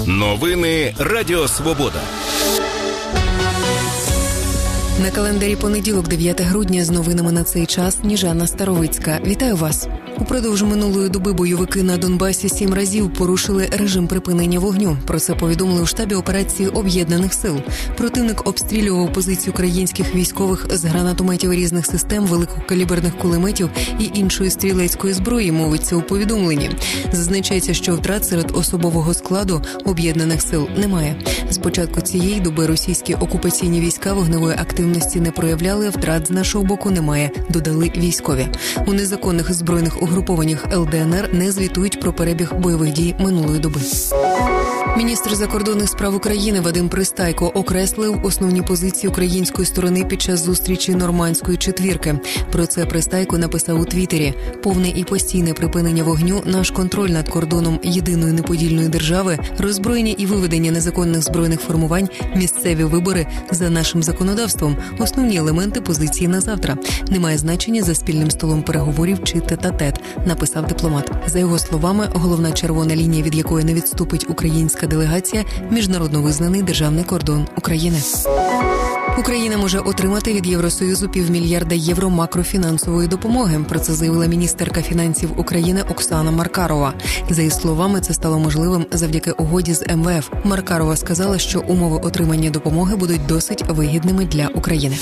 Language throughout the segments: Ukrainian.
Новини Радіо Свобода. На календарі понеділок, 9 грудня, з новинами на цей час Ніжана Старовицька. Вітаю вас. Упродовж минулої доби бойовики на Донбасі 7 разів порушили режим припинення вогню. Про це повідомили у штабі операції Об'єднаних сил. Противник обстрілював позиції українських військових з гранатометів різних систем, великокаліберних кулеметів і іншої стрілецької зброї, мовиться у повідомленні. Зазначається, що втрат серед особового складу Об'єднаних сил немає. З початку цієї доби російські окупаційні війська вогневої активності не проявляли, втрат з нашого боку немає, додали військові. У незаконних збройних угрупованнях ЛДНР не звітують про перебіг бойових дій минулої доби. Міністр закордонних справ України Вадим Пристайко окреслив основні позиції української сторони під час зустрічі Нормандської четвірки. Про це Пристайко написав у Твіттері. Повне і постійне припинення вогню, наш контроль над кордоном єдиної неподільної держави, роззброєння і виведення незаконних збройних формувань, місцеві вибори за нашим законодавством – основні елементи позиції на завтра. Немає значення за спільним столом переговорів чи тет-а-тет, написав дипломат. За його словами, головна червона лінія, від якої не відступить українська делегація – міжнародно визнаний державний кордон України. Україна може отримати від Євросоюзу $500 мільярда макрофінансової допомоги. Про це заявила міністерка фінансів України Оксана Маркарова. За її словами, це стало можливим завдяки угоді з МВФ. Маркарова сказала, що умови отримання допомоги будуть досить вигідними для України.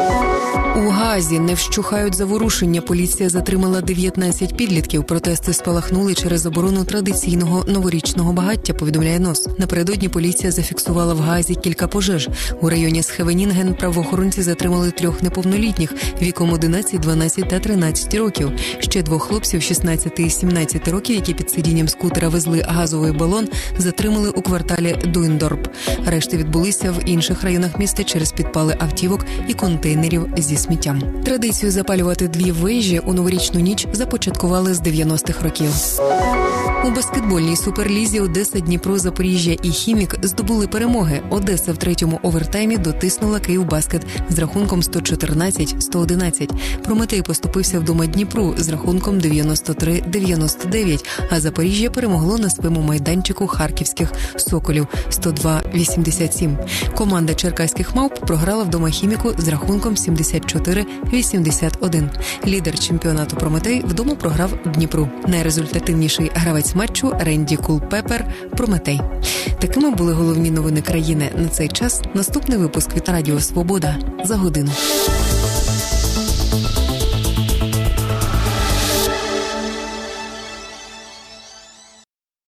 У Гаазі не вщухають заворушення. Поліція затримала 19 підлітків. Протести спалахнули через заборону традиційного новорічного багаття, повідомляє НОС. Напередодні поліція зафіксувала в Гаазі кілька пожеж. У районі Схевенінген правоохоронці затримали 3 неповнолітніх віком 11, 12 та 13 років. Ще 2 хлопців 16 і 17 років, які під сидінням скутера везли газовий балон, затримали у кварталі Дуйндорп. Решти відбулися в інших районах міста через підпали автівок і контейнерів зі сміттям. Традицію запалювати 2 вежі у новорічну ніч започаткували з 90-х років. У баскетбольній суперлізі Одеса, Дніпро, Запоріжжя і Хімік здобули перемоги. Одеса в третьому овертаймі дотиснула Київбаскет з рахунком 114-111. Прометей поступився вдома Дніпру з рахунком 93-99, а Запоріжжя перемогло на своєму майданчику харківських Соколів 102-87. Команда черкаських мавп програла вдома Хіміку з рахунком 74-81. Лідер чемпіонату Прометей вдома програв Дніпру. Найрезультативніший гравець матчу Ренді Кулпепер Прометей. Такими були головні новини країни на цей час. Наступний випуск від Радіо Свобода за годину.